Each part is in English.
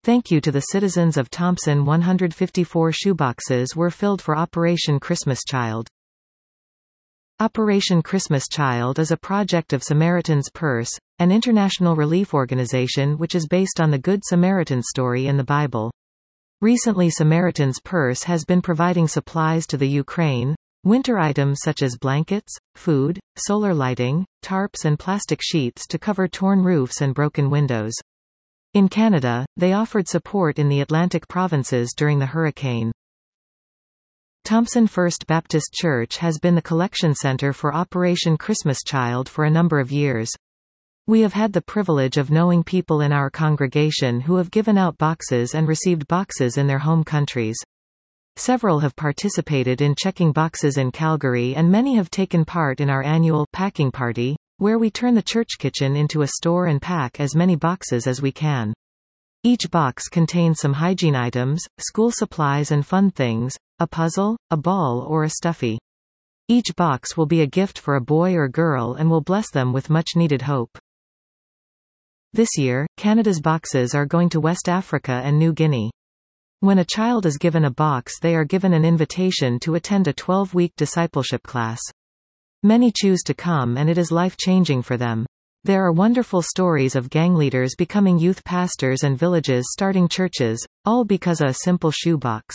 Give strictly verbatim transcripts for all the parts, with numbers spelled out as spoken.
Thank you to the citizens of Thompson. one hundred fifty-four shoeboxes were filled for Operation Christmas Child. Operation Christmas Child is a project of Samaritan's Purse, an international relief organization which is based on the Good Samaritan story in the Bible. Recently, Samaritan's Purse has been providing supplies to the Ukraine, winter items such as blankets, food, solar lighting, tarps and plastic sheets to cover torn roofs and broken windows. In Canada, they offered support in the Atlantic provinces during the hurricane. Thompson First Baptist Church has been the collection center for Operation Christmas Child for a number of years. We have had the privilege of knowing people in our congregation who have given out boxes and received boxes in their home countries. Several have participated in checking boxes in Calgary, and many have taken part in our annual packing party, where we turn the church kitchen into a store and pack as many boxes as we can. Each box contains some hygiene items, school supplies and fun things, a puzzle, a ball or a stuffy. Each box will be a gift for a boy or girl and will bless them with much-needed hope. This year, Canada's boxes are going to West Africa and New Guinea. When a child is given a box, they are given an invitation to attend a twelve-week discipleship class. Many choose to come, and it is life-changing for them. There are wonderful stories of gang leaders becoming youth pastors and villages starting churches, all because of a simple shoebox.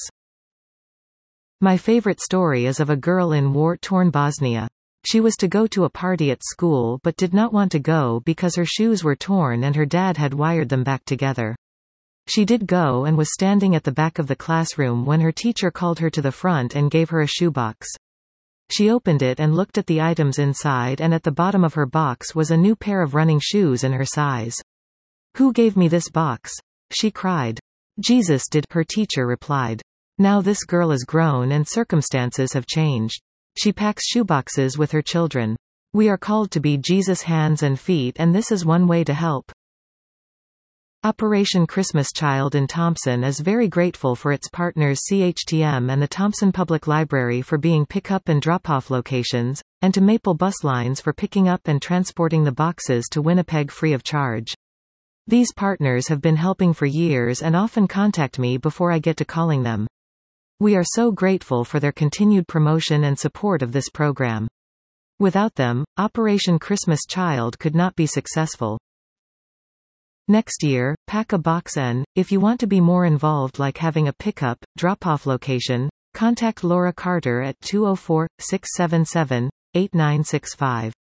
My favorite story is of a girl in war-torn Bosnia. She was to go to a party at school but did not want to go because her shoes were torn and her dad had wired them back together. She did go and was standing at the back of the classroom when her teacher called her to the front and gave her a shoebox. She opened it and looked at the items inside, and at the bottom of her box was a new pair of running shoes in her size. "Who gave me this box?" she cried. "Jesus did," her teacher replied. Now this girl is grown and circumstances have changed. She packs shoeboxes with her children. We are called to be Jesus' hands and feet, and this is one way to help. Operation Christmas Child in Thompson is very grateful for its partners C H T M and the Thompson Public Library for being pick-up and drop-off locations, and to Maple Bus Lines for picking up and transporting the boxes to Winnipeg free of charge. These partners have been helping for years and often contact me before I get to calling them. We are so grateful for their continued promotion and support of this program. Without them, Operation Christmas Child could not be successful. Next year, pack a box, and if you want to be more involved, like having a pickup, drop-off location, contact Laura Carter at two oh four, six seven seven, eight nine six five.